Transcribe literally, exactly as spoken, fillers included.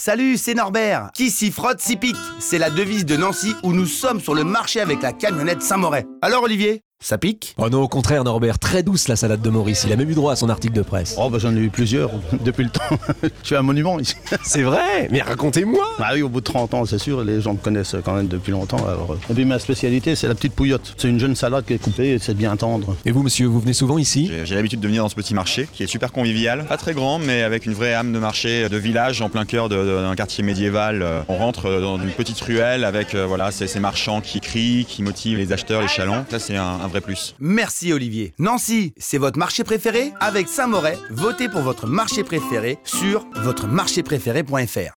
Salut, c'est Norbert. Qui s'y frotte s'y pique. C'est la devise de Nancy où nous sommes sur le marché avec la camionnette Saint-Moret. Alors Olivier, ça pique? Oh non, au contraire Norbert, très douce la salade de Maurice, il a même eu droit à son article de presse. Oh bah j'en ai eu plusieurs depuis le temps. Je suis un monument ici. C'est vrai? Mais racontez-moi. Ah oui, au bout de trente ans, c'est sûr, les gens me connaissent quand même depuis longtemps. Alors... Et puis ma spécialité, c'est la petite pouillotte. C'est une jeune salade qui est coupée et c'est bien tendre. Et vous monsieur, vous venez souvent ici? J'ai, j'ai l'habitude de venir dans ce petit marché qui est super convivial, pas très grand mais avec une vraie âme de marché, de village en plein cœur de, de, d'un quartier médiéval. On rentre dans une petite ruelle avec euh, voilà, ces, ces marchands qui crient, qui motivent les acheteurs, les chalands. Ça c'est un, un vrai plus. Merci Olivier. Nancy, c'est votre marché préféré? Avec Saint-Moret, votez pour votre marché préféré sur votre marché préféré point f r.